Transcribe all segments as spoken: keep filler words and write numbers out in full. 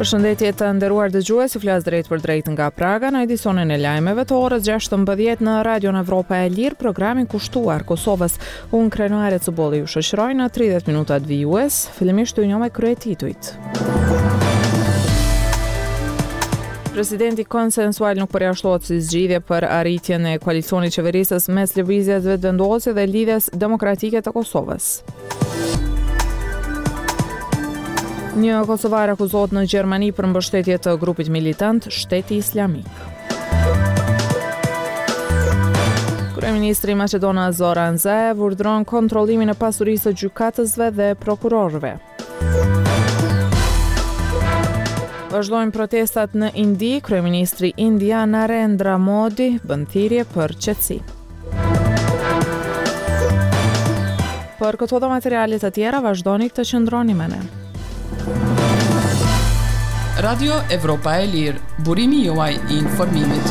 Përshëndetje të nderuar dëgjues, flas drejt për drejt nga Praga në edicionin e lajmeve të orës gjashtëmbëdhjetë në Radion Evropa e Lirë, programin kushtuar Kosovës. Unë krenuare të bolli ju shoqëroj në tridhjetë minutat vijues, fillimisht të njome kryetitujt. Presidenti konsensual nuk përjashtohet si zgjidhje për arritjen e koalicionit qeverisës mes lëvizjes vetëvendosje dhe lidhjes demokratike të Kosovës. Një kosovar akuzohet në Gjermani për mbështetje të grupit militant Shteti Islamik. Kryeministri i Maqedonisë Zoran Zaev urdhëron kontrollimin e pasurisë së gjykatësve dhe prokurorëve. Vazhdojnë protestat në Indi, kryeministri indian Narendra Modi bën thirrje për qetësi. Për këto dhe materialet të tjera vazhdoni të qëndroni me ne. Radio Evropa e Lirë, burimi juaj i informimit.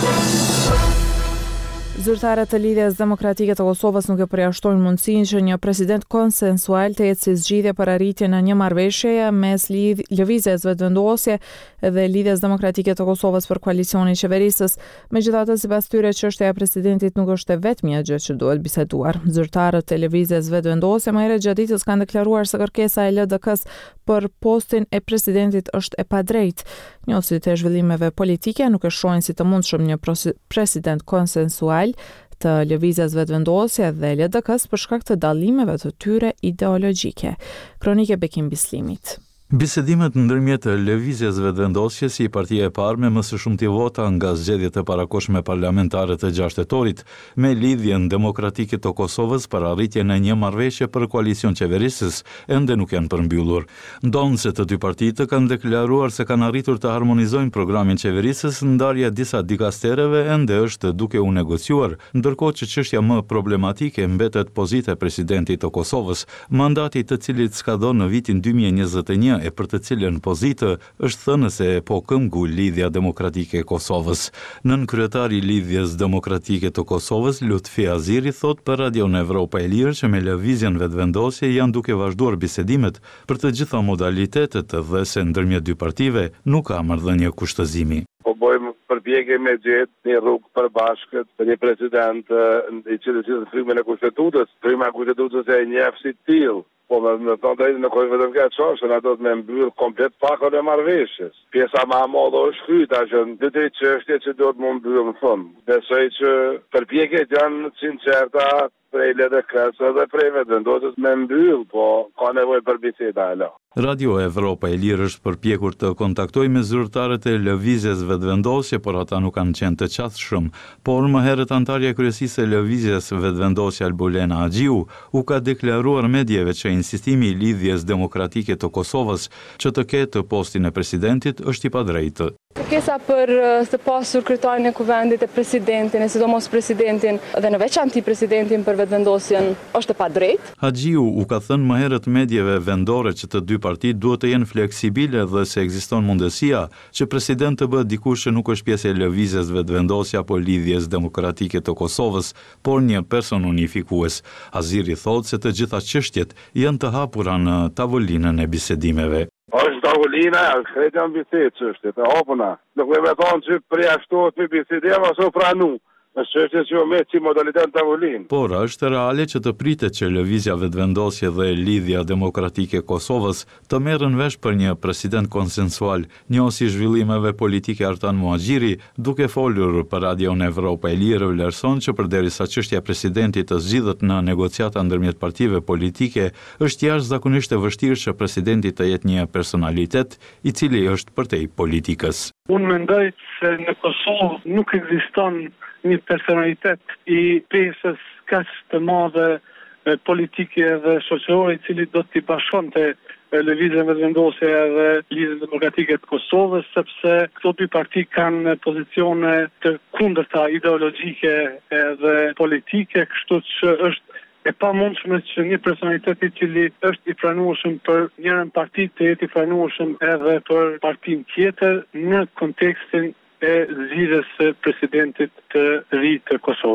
Zyrtarët e lidhjes demokratike të Kosovës nuk e përjashtojnë mundësinë që një president konsensual të jetë si zgjidhje për arritjen e një marrëveshjeje mes lëvizjes vetëvendosje dhe lidhjes demokratike të Kosovës për koalicionin e qeverisës. Megjithatë, sipas tyre, çështja e presidentit nuk është e vetmja gjë që duhet biseduar. Zyrtarët e lëvizjes vetëvendosje më herët gjatë ditës kanë deklaruar se kërkesa e L D K-s për postin e presidentit është e padrejtë. Njohësit e zhvillimeve politike nuk e shohin si të mundshëm një president konsensual të lëvizjes vetëvendosje dhe L D K-s për shkak të dallimeve të tyre ideologjike. Kronike Bekim Bislimit. Bisedimet ndërmjet lëvizjes vetëvendosje si partia e parë me më së shumti vota nga zgjedhjet e parakohshme parlamentare të gjashtë tetorit, me lidhjen demokratike të Kosovës për arritjen e një marrëveshje për koalicion qeverisës, ende nuk janë përmbyllur. Ndonë se të dy partitë kanë deklaruar se kanë arritur të harmonizojnë programin qeverisës, ndarja disa dikastereve ende është duke u negociuar, ndërkohë që çështja më problematike mbetet pozita e presidentit të Kosovës, mandati të cilit skadon në vitin dy mijë e njëzet e një e për të cilën pozitë është thënë se po këmbgul lidhja demokratike e Kosovës. Nën kryetari i lidhjes demokratike të Kosovës, Lutfi Aziri, thot për Radion Evropa e Lirë që me lëvizjen vetëvendosje janë duke vazhduar bisedimet për të gjitha modalitetet dhe se ndërmjet dy partive nuk ka marrëdhënie kushtëzimi. Po bojmë përpjekje me gjetë një rrugë përbashkët për një president i cili si frymën e kushtetutës, fryma e kushtetutës e njeh si tillë. Po me në të drejtë në kohë vetëm këtë çështën, ato të me mbyll komplet pakën e marrëveshjes. Pjesa më e madhe është hyta që dy tre çështje që duhet më mbyll në fund. Besoj që përpjekjet janë sinqerta prej L D K-s dhe prej vetëvendosjes me mbyll, po ka nevojë për biseda hala. Radio Evropa e Lirë është përpjekur të kontaktojë me zyrtarët e lëvizjes vetëvendosje, por ata nuk kanë qenë të qashtshëm. Por më herët antarja e kryesisë e lëvizjes vetëvendosje Albulena Haxhiu u ka deklaruar mediave që insistimi i lidhjes demokratike të Kosovës që të ketë postin e presidentit është i padrejtë. Kërkesa për të pasur kryetarin e kuvendit e presidentin, e sidomos presidentin dhe në veçantë presidentin për vetëvendosjen është e padrejtë. Haxhiu u ka thënë më herët mediave vendore që të dy partitë duhet të jenë fleksibile dhe se ekziston mundësia që president të bëhet dikush që nuk është pjesë e lëvizjes vetëvendosje apo lidhjes demokratike të Kosovës, por një person unifikues. Aziri thotë se të gjitha çështjet janë të hapura në tavolinën e bisedimeve. Është tavolina, krejtë janë bisedë çështjet, e hapuna. Nuk me me thonë që përjashtohet me bisedë, ose pranu. Është çështje që me si modalitet tavolin. Por është reale që të pritet që lëvizja vetëvendosje dhe lidhja demokratike e Kosovës të merren vesh për një president konsensual, njohësi zhvillimeve politike Artan Muhaxhiri, duke folur për Radion Evropa e Lirë, vlerëson që përderisa çështja e presidentit të zgjidhet në negociata ndërmjet partive politike, është jashtëzakonisht e vështirë që presidenti të jetë një personalitet i cili është përtej politikës. Unë mendoj se në Kosovë nuk ekziston një personalitet i pjesës kaq të madhe politike dhe shoqërore i cili do t'i bashkonte lëvizjen vetëvendosje dhe lidhjen demokratike të Kosovës, sepse këto dy parti kanë pozicione të kundërta ideologjike dhe politike, kështu që është e pamundshme që një personalitet i cili është i pranueshëm për njërin parti të jetë i pranueshëm edhe për partinë tjetër në kontekstin e zgjidhjes së presidentit të ri të Kosovës.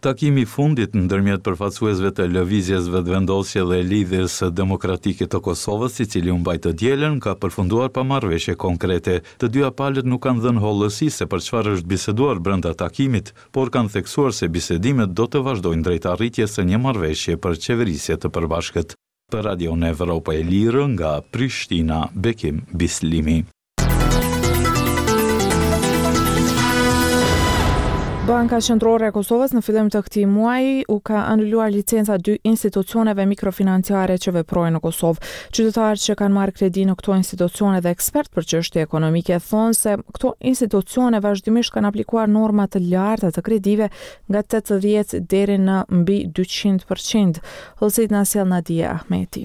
Takimi i fundit ndërmjet përfaqësuesve të lëvizjes vetëvendosje dhe lidhjes demokratike të Kosovës, i cili u mbajt të dielën, ka përfunduar pa marrëveshje konkrete. Të dyja palët nuk kanë dhënë hollësi se për çfarë është biseduar brenda takimit, por kanë theksuar se bisedimet do të vazhdojnë drejt arritjes së një marrëveshje për qeverisje të përbashkët. Për Radio Evropa e Lirë nga Prishtina, Bekim Bislimi. Banka Qendrore e Kosovës në fillim të këtij muaji u ka anuluar licenca dy institucioneve mikrofinanciare që veprojnë në Kosovë. Qytetarët që kanë marrë kredi në këto institucione dhe ekspert për çështje ekonomike thonë se këto institucione vazhdimisht kanë aplikuar norma të larta të kredive nga tetëdhjetë deri në mbi dyqind përqind. Hollësit na sjell Nadia Ahmeti.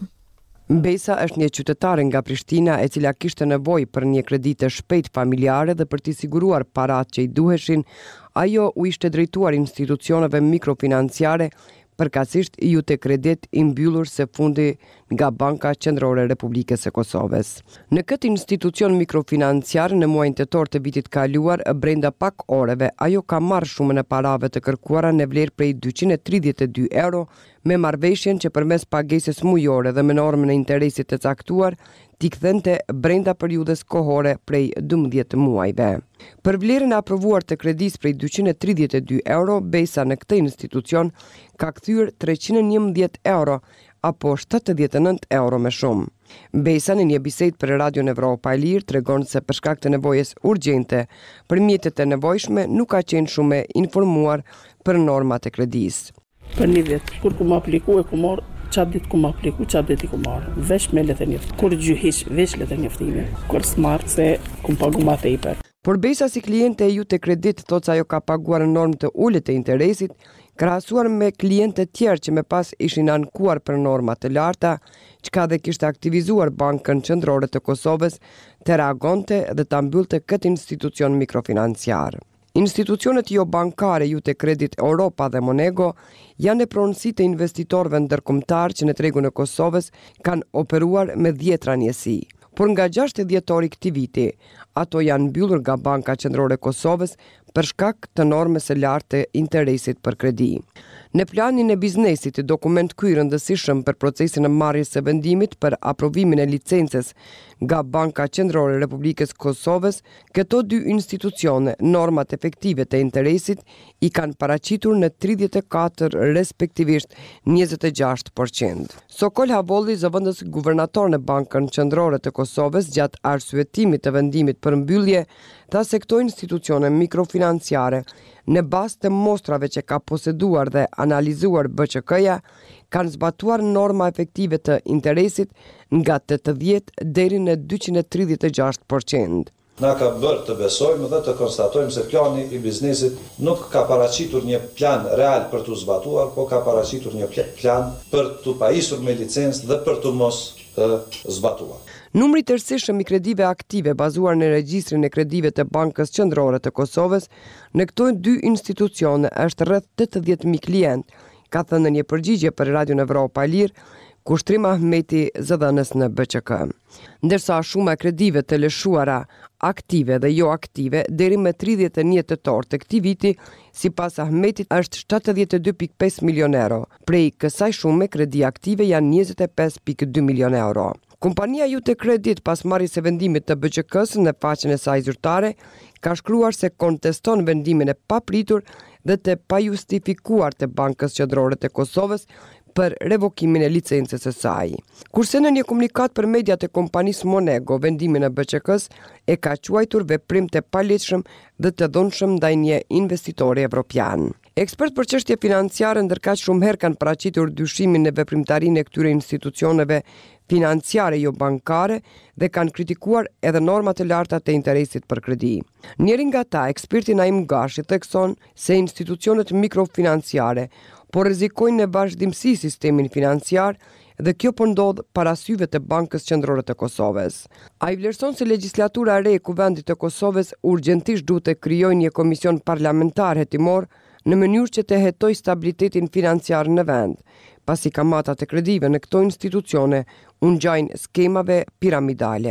Besa është një qytetare nga Prishtina e cila kishte nevojë për një kredi të shpejtë familjare dhe për t'i siguruar paratë që i duheshin. Ajo u ishte drejtuar institucioneve mikrofinanciare, përkatësisht i Jute Kredit i mbyllur së fundi nga Banka Qendrore e Republikës së Kosovës. Në këtë institucion mikrofinanciar në muajin tetor të vitit kaluar, brenda pak oreve, ajo ka marrë shumën e parave të kërkuara në vlerë prej dyqind e tridhjetë e dy euro, me marrëveshjen që përmes pagesës mujore dhe me normën e interesit të caktuar, t'i kthente brenda periudhës kohore prej dymbëdhjetë muajve. Për vlerën e aprovuar të kredis prej dyqind e tridhjetë e dy euro, Besa në këtë institucion ka kthyer treqind e njëmbëdhjetë euro, apo shtatëdhjetë e nëntë euro më shumë. Besa në një bisedë për Radio Evropa e Lirë tregon se për shkak të nevojës urgjente për mjetet e nevojshme nuk ka qenë shumë informuar për normat e kredisë. Për një vit, kur ku më apliku e ku marë, qatë ditë ku më apliku, qatë ditë i ku marë. Vesh me letë njëftë, kur gjyhish, vesh letë njëftime, kur smartë se ku më pagu ma tejper. Por Besa si kliente e Jute Kredit thot se ajo ka paguar në normë të ulët të interesit, krahasuar me kliente tjerë që me pas ishin ankuar për norma të larta, çka dhe kishte aktivizuar Bankën Qendrore të Kosovës të reagonte dhe ta mbyllte këtë institucion mikrofinanciar. Institucionet jo bankare Jute Kredit Europa dhe Monego janë e pronësi të investitorëve ndërkombëtar që në tregun e Kosovës kanë operuar me dhjetra njësi. Por nga gjashtë dhjetori këtij viti, ato janë mbyllur nga Banka Qendrore e Kosovës për shkak të normës së lartë të interesit për kredi. Në planin e biznesit, dokument ky i rëndësishëm për procesin e marrjes së vendimit për aprovimin e licencës nga Banka Qendrore e Republikës Kosovës, këto dy institucione, normat efektive të interesit, i kanë paraqitur në tridhjetë e katër respektivisht njëzet e gjashtë përqind. Sokol Havolli, zëvendës guvernator në Bankën Qendrore të Kosovës, gjatë arsyetimit të vendimit për mbyllje, tha se këto institucione mikrofinanciare, në bazë të mostrave që ka poseduar dhe analizuar B Q K-ja, kanë zbatuar norma efektive të interesit nga tetëdhjetë deri në dyqind e tridhjetë e gjashtë përqind. Na ka bërë të besojmë dhe të konstatojmë se plani i biznesit nuk ka paraqitur një plan real për të zbatuar, po ka paraqitur një plan për të pajisur me licencë dhe për të mos të zbatuar. Numri tërësishëm i kredive aktive bazuar në regjistrin e kredive të Bankës Qendrore të Kosovës në këto dy institucione është rreth tetëdhjetë mijë klient, ka thënë në një përgjigje për Radio Evropa e Lirë Kushtrim Ahmeti, zëdhënës në B Q K. Ndërsa shuma e kredive të lëshuara aktive dhe jo aktive deri me tridhjetë e një tetor të këtij viti, sipas Ahmetit është shtatëdhjetë e dy pikë pesë milion euro. Prej kësaj shume kredi aktive janë njëzet e pesë pikë dy milion euro. Kompania Jute Kredit, pas marrjes së vendimit të B Q K-s në faqen e saj zyrtare, ka shkruar se konteston vendimin e papritur dhe të pajustifikuar të Bankës Qendrore të Kosovës për revokimin e licencës së saj. Kurse në një komunikat për mediat e kompanisë Monego, vendimin e B Q K-s e ka quajtur veprim të palegjshëm dhe të dhunshëm ndaj një investitori evropian. Ekspert për çështje financiare ndërkaq shumë herë kanë paraqitur dyshimin në veprimtarinë e këtyre institucioneve financiare jo bankare dhe kanë kritikuar edhe normat e larta të interesit për kredi. Njëri nga ta, eksperti Naim Gashi, thekson se institucionet mikrofinanciare po rrezikojnë në vazhdimsi sistemin financiar dhe kjo po ndodh para syve të Bankës Qendrore të Kosovës. Ai vlerëson se legjislatura e re e Kuvendit të Kosovës urgjentisht duhet të krijojë një komision parlamentar hetimor në mënyrë që të hetoj stabilitetin financiar në vend, pasi kamatat e kredive në këto institucione u ngjajnë skemave piramidale.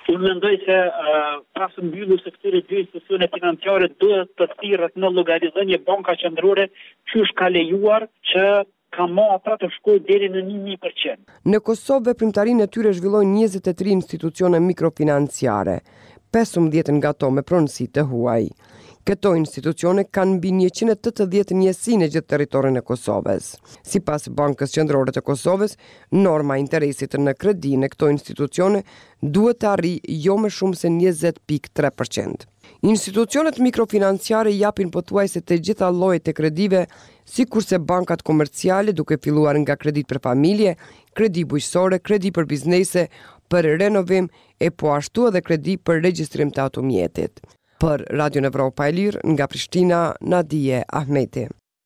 Unë mendoj se uh, pas mbylljes së këtyre dy institucione financiare duhet të thirret në llogaridhënie Banka Qendrore, që është ka lejuar që kamata të shkojë deri në një përqind. Në Kosovë veprimtarinë e tyre zhvillojnë njëzet e tri institucione mikrofinanciare, pesëmbëdhjetë nga ato me pronësi të huaj. Këto institucione kanë mbi njëqind e tetëdhjetë njësi në gjithë territorin e Kosovës. Sipas Bankës Qendrore të Kosovës, norma e interesit në kredi në këto institucione duhet të arrijë jo më shumë se njëzet pikë tre përqind. Institucionet mikrofinanciare japin pothuajse të gjitha llojet e kredive, sikurse bankat komerciale, duke filluar nga kredit për familje, kredi bujqësore, kredi për biznese, për renovim e po ashtu edhe kredi për regjistrim të automjetit. Për Radio Evropa e Lirë, nga Prishtina, Nadije Ahmeti.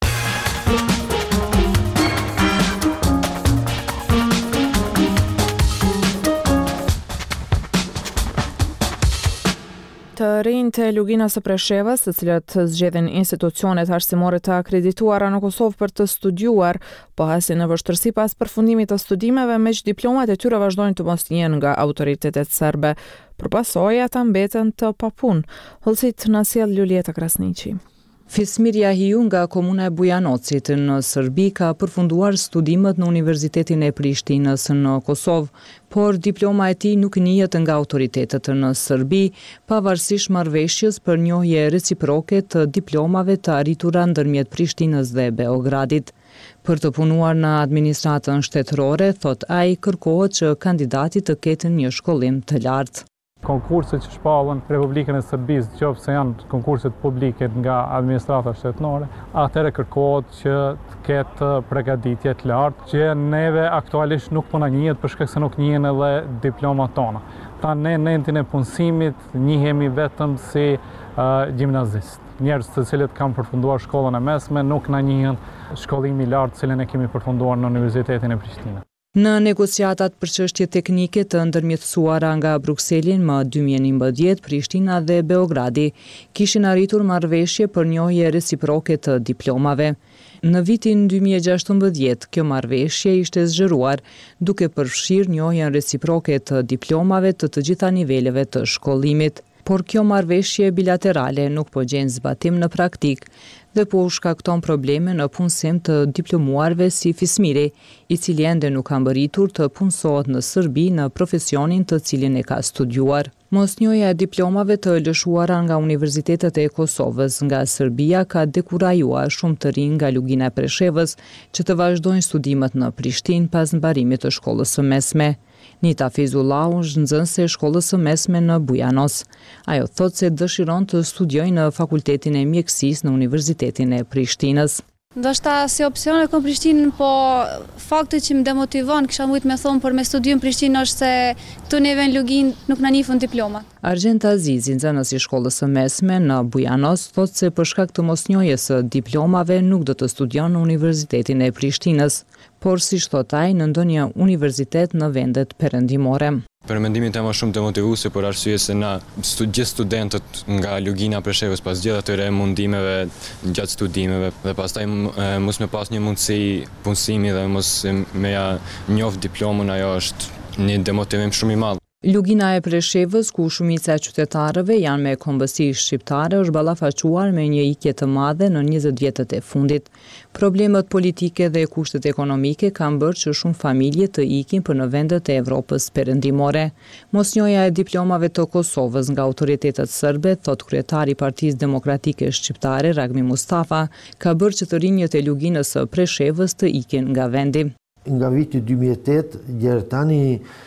Të rinjtë e luginës së Preshevës, të cilët zgjedhin institucionet arsimore të akredituara në Kosovë për të studiuar, po hasin në vështirësi pas përfundimit të studimeve, me që diplomat e tyre vazhdojnë të mos njihen nga autoritetet serbe. Për pasojë ata mbeten të papunë. Hollësit na sjell Julieta Krasniqi. Fismirja Hiu nga komuna e Bujanocit në Serbi ka përfunduar studimet në Universitetin e Prishtinës në Kosovë, por diploma e tij nuk njihet nga autoritetet në Serbi, pavarësisht marrëveshjes për njohje reciproke të diplomave të arritura ndërmjet Prishtinës dhe Beogradit. Për të punuar në administratën shtetërore, thot ai, kërkohet që kandidati të ketë një shkollim të lartë. Konkurset që shpallën Republikën e Serbisë, qoftë se janë konkurset publike nga administrata shtetërore, atëherë kërkohet që të ketë përgatitje të lartë, që neve aktualisht nuk po na njihet për shkak se nuk njihen edhe diplomat tona. Ta ne në endin e punësimit njihemi vetëm si uh, gjimnazist. Njerëz të cilët kanë përfunduar shkollën e mesme nuk na njihen shkollimi i lartë cilën e kemi përfunduar në Universitetin e Prishtinës. Në negociatat për çështje teknike të ndërmjetësuara nga Brukseli më dy mijë e njëmbëdhjetë, Prishtina dhe Beogradi kishin arritur marrëveshje për njohje reciproke të diplomave. Në vitin dy mijë e gjashtëmbëdhjetë, kjo marrëveshje ishte zgjeruar, duke përfshirë njohjen reciproke të diplomave të të gjitha niveleve të shkollimit. Por kjo marrëveshje bilaterale nuk po gjen zbatim në praktik dhe po shkakton probleme në punësim të diplomuarve si Fismiri, i cili ende nuk ka mbërritur të punësohet në Serbi në profesionin të cilin e ka studiuar. Mosnjohja e diplomave të lëshuara nga universitetet e Kosovës nga Serbia ka dekurajuar shumë të rinj nga lugina e Preshevës që të vazhdojnë studimet në Prishtinë pas mbarimit të shkollës së mesme. Nita Fizullahu është nxënëse e shkollës së mesme në Bujanos. Ajo thotë se dëshiron të studiojë në Fakultetin e Mjekësisë në Universitetin e Prishtinës. Ndoshta si opcion e kom Prishtinën, po fakti që më demotivon, kisha mujt me thonë për me studium Prishtinë është se këtu neve në Lugin nuk na njihun diplomat. Argjenta Azizi, nxënës i shkollës së mesme në Bujanos, thotë se për shkak të mosnjohjes së diplomave nuk do të studion në Universitetin e Prishtinës, por si thot ai, në ndonjë universitet në vendet perëndimore. Për mendimin tim është shumë demotivuese për arsye se na gjithë studentët nga Lugina Preshevës pas gjithë atyre mundimeve gjatë studimeve dhe pastaj mos me pas një mundësi punësimi dhe mos me ja njoft diplomën, ajo është një demotivim shumë i madh. Lugina e Preshevës, ku shumica e qytetarëve janë me kombësi shqiptare, është ballafaquar me një ikje të madhe në njëzet vjetët e fundit. Problemet politike dhe kushtet ekonomike kanë bërë që shumë familje të ikin për në vendet e Evropës perëndimore. Mosnjohja e diplomave të Kosovës nga autoritetet serbe, thot kryetari i Partisë Demokratike Shqiptare, Ragmi Mustafa, ka bërë që të rinjët e Luginës së Preshevës të ikin nga vendi. Nga viti dy mijë e tetë, deri tani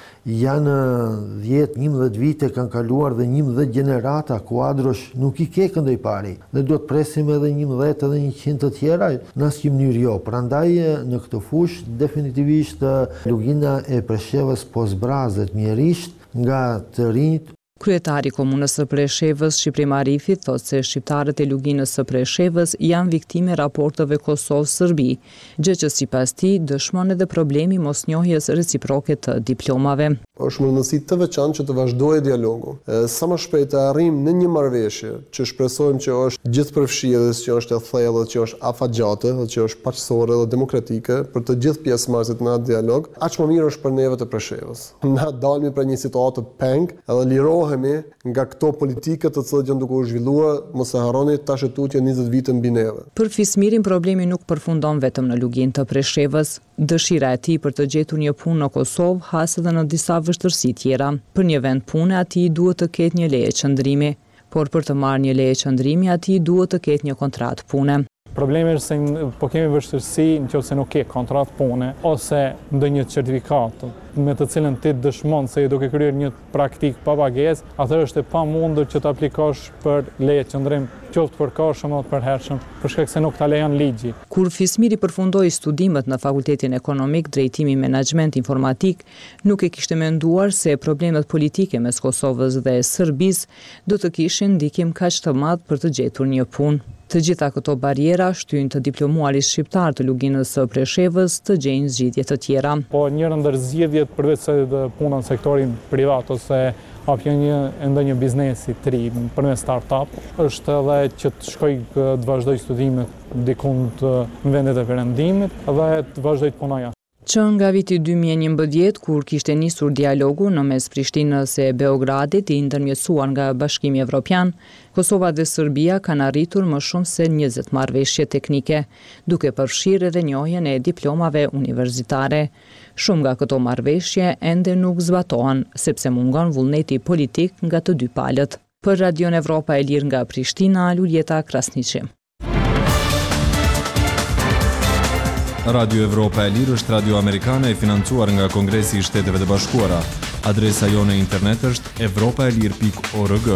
janë dhjetë njëmbëdhjetë vite kanë kaluar dhe njëmbëdhjetë gjenerata kuadrosh nuk i ke këndoj pari. Dhe do të presim edhe njëmbëdhjetë edhe njëqind të tjera në asnjë mënyrë jo. Prandaj në këtë fushë definitivisht Lugina e Preshevës po zbrazet mjerisht nga të rinjt. Kryetari komunës së Preshevës, Shqiprim Arifi, thotë se shqiptarët e Luginës së Preshevës janë viktime raporteve Kosovë-Serbi, gjë që sipas tij dëshmon edhe problemi mosnjohjes reciproke të diplomave. Është mundësi të veçantë që të vazhdojë dialogu. Sa më shpejt të arrijmë në një marrëveshje që shpresojmë që është gjithëpërfshirëse, që është e thellë, që është afatgjate, që është paqësore dhe demokratike për të gjithë pjesëmarrësit në atë dialog, aq më mirë është për neve të Preshevës. Na dalmi për një situatë peng edhe lirohemi nga këto politike të cilat janë duke u zhvilluar, mos e harroni tash tutje njëzet vite mbi neve. Për Fismirin problemi nuk përfundon vetëm në Lugin të Preshevës. Dëshira e tij për të gjetur një punë në Kosovë has edhe në disa vështirësi tjera. Për një vend pune atij duhet të ketë një leje qëndrimi, por për të marrë një leje qëndrimi atij duhet të ketë një kontratë pune. Problemi është se po kemi vështirësi nëse nuk ke kontratë pune ose ndonjë certifikat me të cilën ti dëshmon se je duke kryer një praktik pa pagesë, atëherë është e pamundur që të aplikosh për leje qëndrim, qoftë përkohshëm ose përhershëm, për shkak se nuk ta lejon ligji. Kur Fismiri përfundoi studimet në Fakultetin Ekonomik, Drejtimi Menaxhment Informatik, nuk e kishte menduar se problemet politike mes Kosovës dhe Serbisë do të kishin ndikim kaq të madh për të gjetur një punë. Të gjitha këto barjera shtyn të diplomuarit shqiptar të Luginës së Preshevës të gjejnë zgjidhje të tjera. Po njëra ndër zgjidhjet përveç se puna në sektorin privat ose hapja një ndonjë biznesi të ri përmes startup, është edhe që të shkoj të vazhdoj studimet diku në vendet e perëndimit dhe të vazhdoj të punoj. Që nga viti dy mijë e njëmbëdhjetë, kur kishte nisur dialogu në mes Prishtinës e Beogradit i ndërmjetësuar nga Bashkimi Evropian, Kosova dhe Serbia kanë arritur më shumë se njëzet marrëveshje teknike, duke përfshirë edhe njohjen e diplomave universitare. Shumë nga këto marrëveshje ende nuk zbatohen, sepse mungon vullneti politik nga të dy palët. Për Radion Evropa e Lirë nga Prishtina, Luljeta Krasniqi. Radio Evropa e Lirë është radio amerikane e financuar nga Kongresi i Shteteve të Bashkuara. Adresa jone e internet është evropaelir pikë org.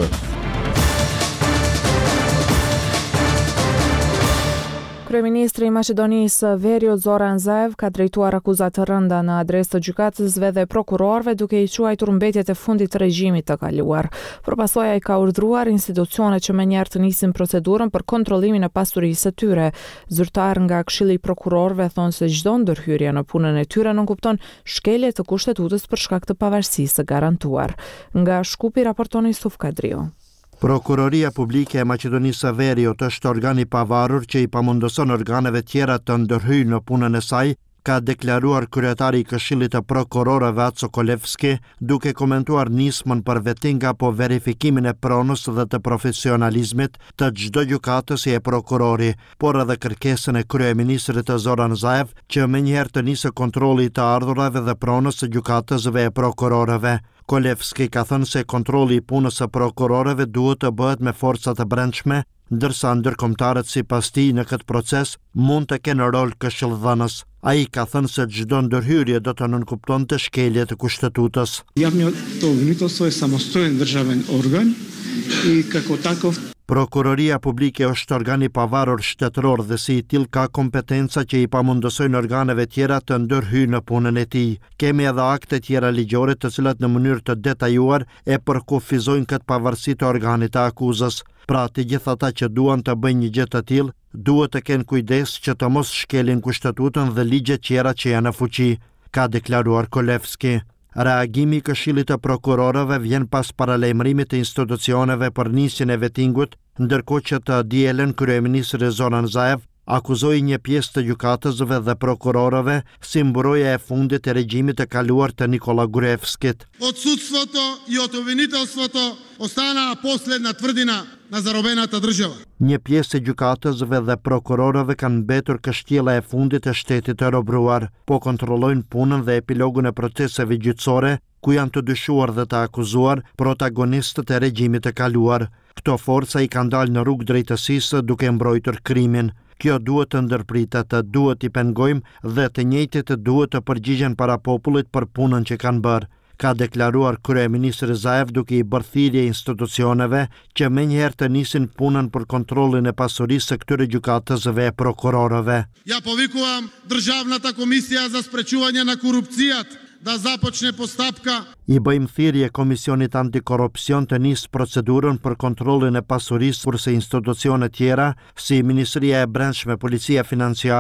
Kryeministri i Maqedonisë Verio Zoran Zaev ka drejtuar akuza të rënda në adresë të gjykatësve dhe prokurorëve duke i quajtur mbetjet e fundit të regjimit të kaluar. Përpasoj ai ka urdhëruar institucionet që menjëherë të nisin procedurën për kontrollimin e pasurisë së tyre. Zyrtar nga Këshilli i Prokurorëve thonë se çdo ndërhyrje në punën e tyre nënkupton shkelje të kushtetutës për shkak të pavarësisë së garantuar. Nga Shkupi raporton Yusuf Kadrio. Prokuroria Publike e Maqedonisë së Veriut është organi pavarur që i pamundëson organeve tjera të ndërhyjnë në punën e saj, ka deklaruar kryetari i Këshillit të Prokurorëve Aco Kolevski, duke komentuar nismën për vetting apo verifikimin e pronës dhe të profesionalizmit të çdo gjykatës e prokurori, por edhe kërkesën e kryeministrit Zoran Zaev që menjëherë të nisë kontrolli të ardhurave dhe pronës së gjykatësve e prokurorëve. Kolevski ka thënë se kontrolli i punës së prokurorëve duhet të bëhet me forca të brendshme, ndërsa ndërkombëtarët sipas tij në këtë proces mund të kenë rol këshillëdhënës. Ai ka thënë se çdo ndërhyrje do të nënkuptonte shkelje të kushtetutës. Javното обвинителство е самостоен държавен орган и како таков Prokuroria Publike është organi pavarur shtetëror dhe si i tillë ka kompetenca që i pamundësojnë organeve tjera të ndërhyjnë në punën e tij. Kemi edhe akte tjera ligjore të cilat në mënyrë të detajuar e përkufizojnë këtë pavarësi të organit të akuzës. Pra, të gjithë ata që duan të bëjnë një gjë të tillë, duhet të kenë kujdes që të mos shkelin kushtetutën dhe ligjet tjera që janë në fuqi, ka deklaruar Kolevski. Reagimi i Këshillit të Prokurorëve vjen pas paralajmërimit të institucioneve për nisjen e vettingut, ndërkohë që të dielën kryeministri Zoran Zaev akuzoi një pjesë të gjykatësve dhe prokurorëve si mburoja e fundit e regjimit të kaluar të Nikola Gruevskit. Отсутството и от обвинителството остана последна тврдина на заробената држава. Një pjesë e gjykatësve dhe prokurorëve kanë mbetur kështjella e fundit e shtetit të robruar, po kontrollojnë punën dhe epilogun e proceseve gjyqësore, ku janë të dyshuar dhe të akuzuar protagonistët e regjimit të kaluar. Këto forca i kanë dalë në rrugë drejtësisë duke mbrojtur krimin. Kjo duhet të ndërpritet, duhet i pengojmë dhe të njëjtit duhet të përgjigjen para popullit për punën që kanë bërë, ka deklaruar kryeministri Zaev duke i bërë thirrje institucioneve që menjëherë të nisin punën për kontrollin e pasurisë së këtyre gjykatësve e prokurorëve. Ja повикувам Државната комисија за спречување на корупцијата da započne postapka. I bëjmë thirrje Komisionit Antikorrupsion të nisë procedurën për kontrollin e pasurisë, kurse institucione tjera, si Ministria e Brendshme, Policia Financiare,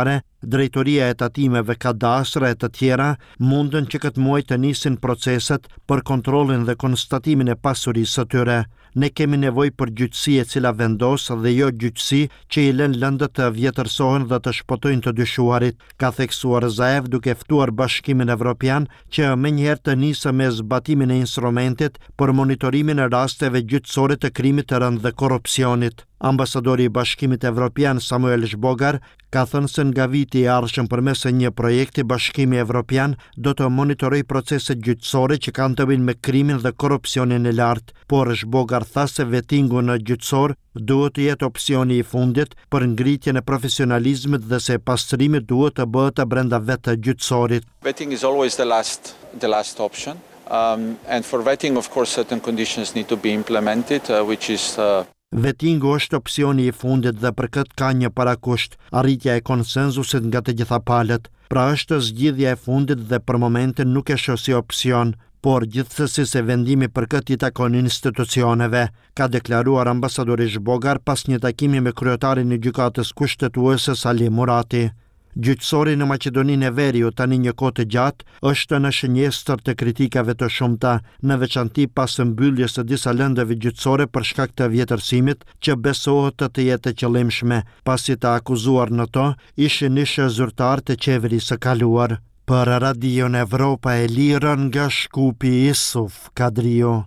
Drejtoria e tatimeve kadastre e të tjera mundën që këtë muaj të nisin proceset për kontrollin dhe konstatimin e pasurisë së tyre. Ne kemi nevojë për gjyqësi e cila vendos dhe jo gjyqësi që i lën lëndët të vjetërsohen dhe të shpëtojnë të dyshuarit, ka theksuar Zaev duke ftuar Bashkimin Evropian që menjëherë të nisë me zbatimin e instrumentit për monitorimin e rasteve gjyqësore të krimit të rënd dhe korrupsionit. Ambasadori i Bashkimit Evropian Samuel Zbogar ka thënë se nga viti i ardhshëm përmes një projekti Bashkimi Evropian do të monitorojë proceset gjyqësore që kanë të bëjnë me krimin dhe korrupsionin e lartë, por Zbogar tha se vetingu në gjyqësor duhet të jetë opsioni i fundit për ngritjen e profesionalizmit dhe se pastrimi duhet të bëhet brenda vetë të gjyqësorit. Vetting is always the last the last option. Um, and for vetting, of course, certain conditions need to be implemented, uh, which is uh... Vetingu është opsioni i fundit dhe për këtë ka një parakusht, arritja e konsenzusit nga të gjitha palët. Pra është zgjidhja e fundit dhe për momentin nuk e shoh si opsion, por gjithsesi se vendimi për këtë i takon institucioneve, ka deklaruar ambasadori Zbogar pas një takimi me kryetarin e gjykatës kushtetuese Salim Murati. Gjyqësori në Maqedoninë e Veriut tani një kohë të gjatë është në shënjestër të kritikave të shumta, në veçanti pas mbylljes së disa lëndëve gjyqësore për shkak të vjetërsimit që besohet të të jetë e qëllimshme, pasi të akuzuar në to ishin ishë zyrtar të qeverisë së kaluar. Për Radion Evropa e Lirë nga Shkupi Isuf Kadrio.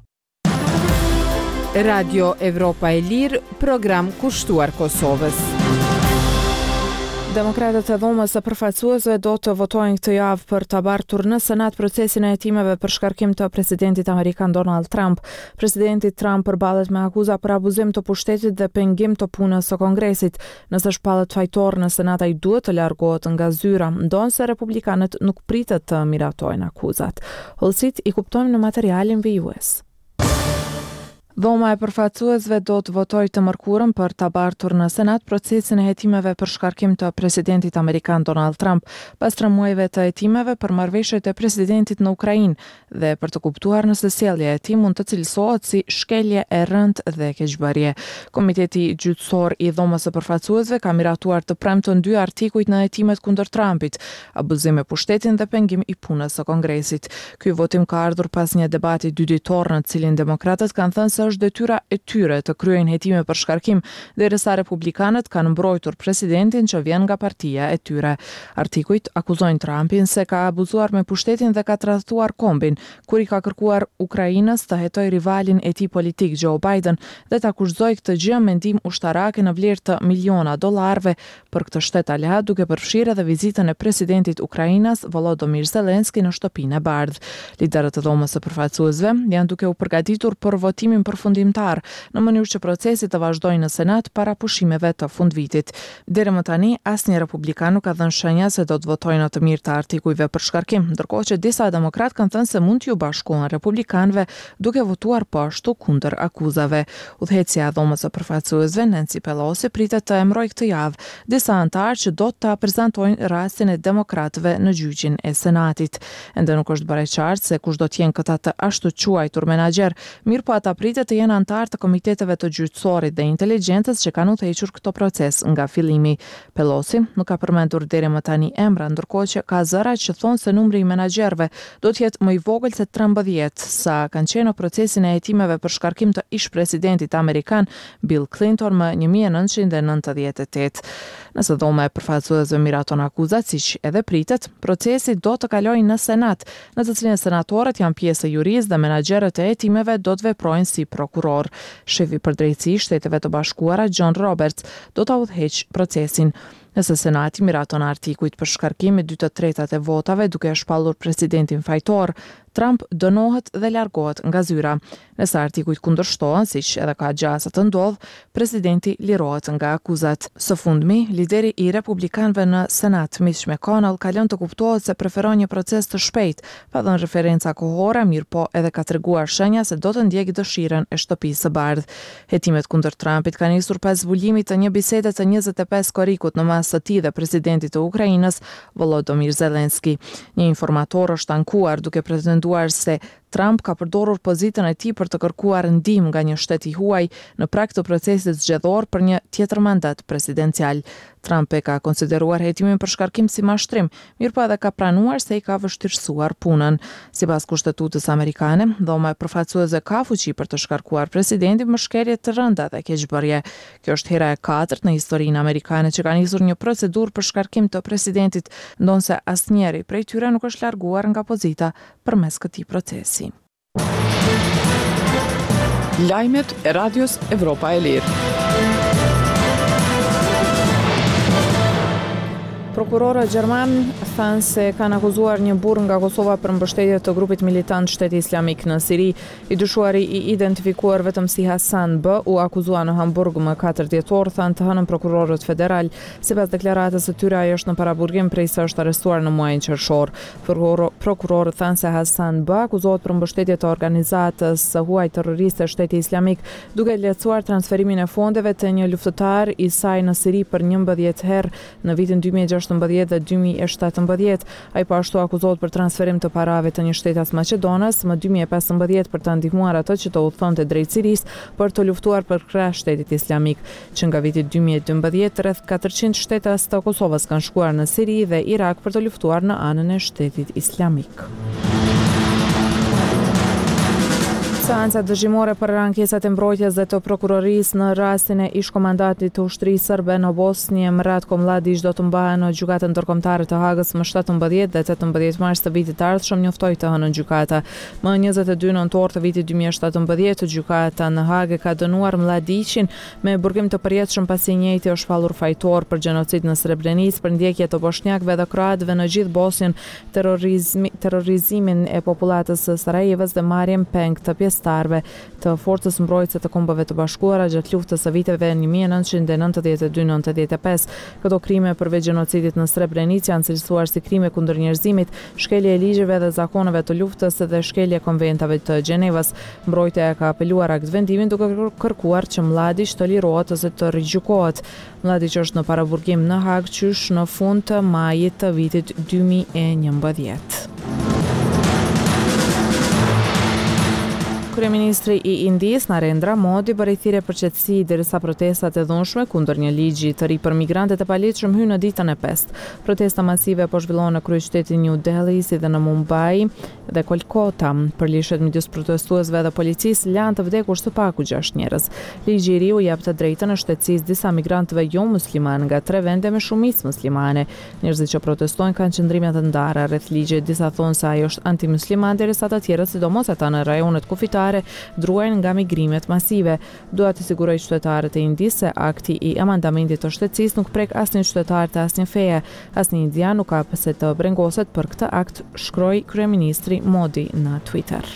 Radio Evropa e Lirë, program kushtuar Kosovës. Demokratët e dhomës së përfaqësuesve do të votojnë këtë javë për të bartur në Senat procesin e hetimeve për shkarkim të presidentit amerikan Donald Trump. Presidenti Trump përballet me akuza për abuzim të pushtetit dhe pengim të punës së Kongresit. Nëse shpallet fajtor në Senat, ai duhet të largohet nga zyra, ndonse republikanët nuk pritet të miratojnë akuzat. Hollësit i kuptojmë në materialin V U S. Dhoma e përfaqësuesve do të votojë të mërkurën për të bartur në Senat procesin e hetimeve për shkarkim të presidentit amerikan Donald Trump, pas tre muajve të hetimeve për marrëveshjet e presidentit në Ukrainë dhe për të kuptuar nëse sjellja e tij mund të cilësohet si shkelje e rëndë dhe keqbërje. Komiteti gjyqësor i Dhomës së përfaqësuesve ka miratuar të premtën dy artikujt në hetimet kundër Trumpit, abuzim me pushtetin dhe pengim i punës së Kongresit. Ky votim ka ardhur pas një debati dy ditor në të cilin demokratët kanë thënë se është detyra e tyre të kryejnë hetime për shkarkim, derisa republikanët kanë mbrojtur presidentin që vjen nga partia e tyre. Artikujt akuzojnë Trumpin se ka abuzuar me pushtetin dhe ka tradhtuar kombin, kur i ka kërkuar Ukrainës të hetojë rivalin e tij politik Joe Biden dhe ta akuzojë këtë gjë me ndihmë ushtarake në vlerë të miliona dollarëve për këtë shtet aleat, duke përfshirë edhe vizitën e presidentit Ukrainës Volodymyr Zelensky në shtëpinë e Bardhë. Liderët e Dhomës së përfaqësuesve janë duke u përgatitur për votimin përfundimtar në mënyrë që procesi të vazhdojë në Senat para pushimeve të fundvitit. Deri më tani asnjë republikan nuk ka dhënë shenja se do të votojë në të mirë të artikujve për shkarkim, ndërkohë që disa demokratë kanë thënë se mund t'ju bashkohen republikanëve duke votuar po ashtu kundër akuzave. Udhëheqësja e Dhomës së përfaqësuesve Nancy Pelosi pritet të emërojë këtë javë disa anëtarë që do ta prezantojnë rastin e demokratëve në gjyqin e Senatit. Ende nuk është bërë qartë se kush do të jenë këta të ashtu quajtur menaxher, mirë po ata pritet të jenë antar të komiteteve të gjyqësorit dhe inteligjencës që kanë udhëhequr këtë proces nga fillimi. Pelosi nuk ka përmendur deri më tani emra, ndërkohë që ka zëra që thonë se numri i menaxherëve do të jetë më i vogël se trembëdhjetë, sa kanë qenë në procesin e hetimeve për shkarkim të ish-presidentit amerikan Bill Clinton më një mijë e nëntëqind e nëntëdhjetë e tetë. Nëse Dhoma e përfaqësuesve miraton akuzat, siç edhe pritet, procesi do të kalojë në Senat, në të cilin senatorët janë pjesë e jurisë dhe menaxherët e hetimeve do të veprojnë si prokuror. Shefi për drejtësi i Shteteve të Bashkuara John Roberts do ta udhëheqë procesin. Nëse Senati miraton artikujt për shkarkim me dy të tretat e votave duke e shpallur presidentin fajtor, Trump dënohet dhe largohet nga zyra. Nëse artikujt kundërshtohen, siç edhe ka gjasa të ndodh, presidenti lirohet nga akuzat. Së fundmi, lideri i republikanëve në Senat, Mitch McConnell, ka lënë të kuptohet se preferon një proces të shpejtë, pa dhënë referenca kohore, mirë po edhe ka treguar shenja se do të ndjekë dëshirën e shtëpisë së Bardhë. Hetimet kundër Trumpit kanë nisur pas zbulimit të një bisede të njëzet e pesë korrikut në mes së tij dhe presidentit të Ukrainës, Volodymyr Zelensky. Një informator është ankuar duke pretenduar se Trump ka përdorur pozitën e tij për të kërkuar ndihmë nga një shtet i huaj në prag të procesit zgjedhor për një tjetër mandat presidencial. Trump e ka konsideruar hetimin për shkarkim si mashtrim, mirëpo edhe ka pranuar se i ka vështirësuar punën. Sipas kushtetutës amerikane, dhoma e përfaqësuese ka fuqi për të shkarkuar presidentin më shkelje të rënda dhe keqbërje. Kjo është hera e katërt në historinë amerikane që ka nisur një procedurë për shkarkim të presidentit, ndonse asnjëri prej tyre nuk është larguar nga pozita përmes këtij procesi. Lajmet e Radios Evropa e Lirë. Prokurorët gjerman thanë se kanë akuzuar një burr nga Kosova për mbështetje të grupit militant Shteti Islamik në Siri. I dyshuari i identifikuar vetëm si Hasan B u akuzua në Hamburg më katër dhjetor, thanë të hënën prokurorët federal. Sipas deklaratës së tyre, ai është në paraburgim prej se është arrestuar në muajin qershor. Prokurorët thanë se Hasan B akuzohet për mbështetje të organizatës së huaj terroriste Shteti Islamik, duke lehtësuar transferimin e fondeve të një luftëtar i saj në Siri për njëmbëdhjetë herë në vitin dy mijë e gjashtëmbëdhjetë dhe dy mijë e shtatëmbëdhjetë. Ai po ashtu akuzohet për transferim të parave të një shtetas Maqedonës më dy mijë e pesëmbëdhjetë për të ndihmuar atë që të udhëtonte drejt Sirisë për të luftuar për krah Shtetit Islamik. Që nga viti dy mijë e dymbëdhjetë rreth katërqind shtetas të Kosovës kanë shkuar në Siri dhe Irak për të luftuar në anën e Shtetit Islamik. Seanca dëshimore për ankesat e mbrojtjes dhe të prokurorisë në rastin e ish-komandantit të ushtrisë serbe në Bosnjë, Ratko Mladić, do të mbahen në gjykatën ndërkombëtare të Hagës më shtatëmbëdhjetë dhe tetëmbëdhjetë mars të vitit të ardhshëm, njoftoi të hënën gjykata. Më njëzet e dy nëntor të vitit dy mijë e shtatëmbëdhjetë, gjykata në Hagë ka dënuar Mladićin me burgim të përjetshëm pasi i njëjti është shpallur fajtor për gjenocid në Srebrenicë, për ndjekje të bosnjakëve dhe kroatëve në gjithë Bosnjën, terrorizimin e popullatës së Sarajevës dhe marrjen peng të pjesëtarëve të forcës mbrojtëse të Kombeve të Bashkuara gjatë luftës së viteve një mijë e nëntëqind e nëntëdhjetë e dy nëntëdhjetë e pesë. Këto krime përveç gjenocidit në Srebrenicë janë cilësuar si krime kundër njerëzimit, shkelje e ligjeve dhe zakoneve të luftës dhe shkelje e konventave të Gjenevës. Mbrojtja ka apeluar akt vendimin duke kërkuar që Mladić të lirohet ose të rigjykohet. Mladić është në paraburgim në Hagë qysh në fund të majit të vitit dy mijë e njëmbëdhjetë. Kryeministri i Indisë Narendra Modi bëri thirrje për qetësi derisa protestat e dhunshme kundër një ligji të ri për migrantët e paligjshëm hynë në ditën e pestë. Protesta masive po zhvillohen në kryeqytetin New Delhi si dhe në Mumbai dhe Kolkata. Përlishet midis protestuesve dhe policisë lanë të vdekur së paku gjashtë njerëz. Ligji i ri u jep të drejtën e shtetësisë disa migrantëve jo musliman nga tre vende me shumicë muslimane. Njerëzit që protestojnë kanë qëndrime të ndara rreth ligjit, disa thonë se ai është antimusliman, derisa të tjerët, sidomos ata në rajonet kufitare, druajnë nga migrimet masive. Dua të siguroj qytetarët e Indisë se akti i amandamentit të shtetësisë nuk prek asnjë qytetar të asnjë feje. Asnjë indian nuk ka pse të brengoset për këtë akt, shkroi kryeministri Modi në Twitter.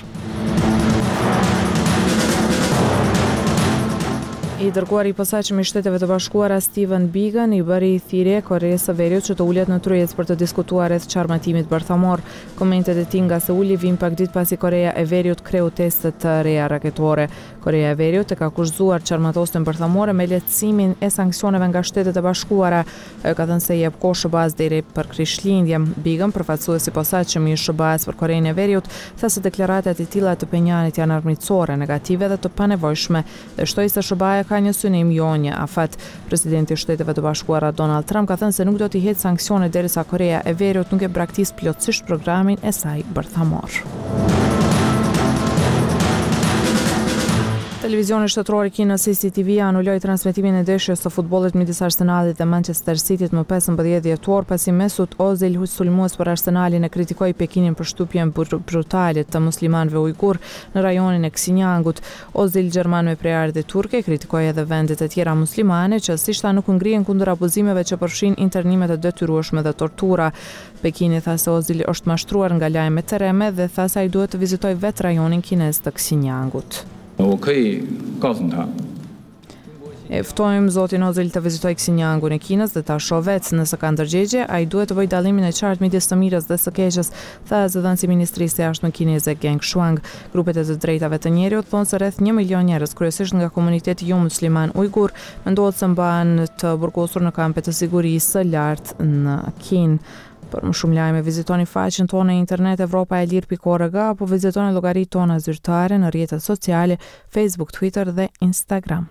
I dërguari i posaçëm i Shteteve të Bashkuara Stephen Biegun i bëri thirrje Koreas së Veriut që të ulet në tryez për të diskutuar rreth çarmatimit bërthamor. Komentet e tij nga Seuli vijnë pak ditë pasi Korea e Veriut kreu teste të reja raketore. Korea e Veriut e ka kushtuar çarmatosjen bërthamore me lehtësimin e sanksioneve nga Shtetet e Bashkuara. Ajo ka thënë se jep kohë S B A-s deri për Krishtlindje. Biegun, përfaqësues i posaçëm i S B A-s për Korenë e Veriut, tha se deklaratat e tilla të Penjanit janë armiqësore, negative dhe të panevojshme dhe shtoi se S B A ka një synim jo një afat. Presidenti i Shteteve të Bashkuara Donald Trump ka thënë se nuk do t'i heqë sanksione derisa Korea e Veriut nuk e braktis plotësisht programin e saj bërthamor. Televizioni shtetëror i Kinës C C T V anuloi transmetimin e ndeshjes së futbollit midis Arsenalit dhe Manchester Cityt më pesëmbëdhjetë dhjetor pasi Mesut Ozil, sulmues për Arsenalin, e kritikoi Pekinin për shtypjen brutale të muslimanëve ujgur në rajonin e Xinjiangut. Ozil, gjerman me prejardhje turke, kritikoi edhe vendet e tjera muslimane që si shta nuk ngrihen kundër abuzimeve që përfshin internime të detyrueshme dhe tortura. Pekini tha se Ozil është mashtruar nga lajme të rreme dhe tha se ai duhet të vizitoj vetë rajonin kinez të Xinjiangut. E ftojmë zotin Ozil të vizitoj Xinjiangun e Kinës dhe ta shoh vetë nëse ka ndërgjegje, ai duhet të bëjë dallimin e qartë midis të mirës dhe së keqes, tha zëdhënësi i Ministrisë së Jashtme kineze Geng Shuang. Grupet e të drejtave të njerëzit thonë se rreth një milion njerëz, kryesisht nga komuniteti jo musliman ujgur, mendohet se mbahen të burgosur në kampe të sigurisë së lartë në Kinë. Për më shumë lajme, vizitoni faqen tonë në internet evropa e lirë pikë org apo vizitoni llogaritë tona zyrtare në rrjetet sociale Facebook, Twitter dhe Instagram.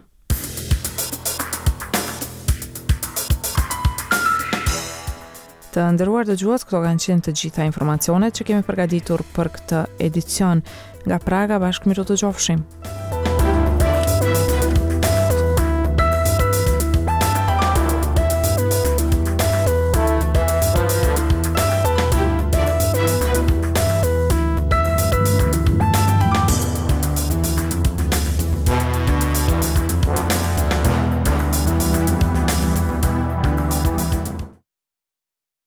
Të nderuar dëgjues, këto kanë qenë të gjitha informacionet që kemi përgatitur për këtë edicion. Nga Praga, bashkë miru të qofshim.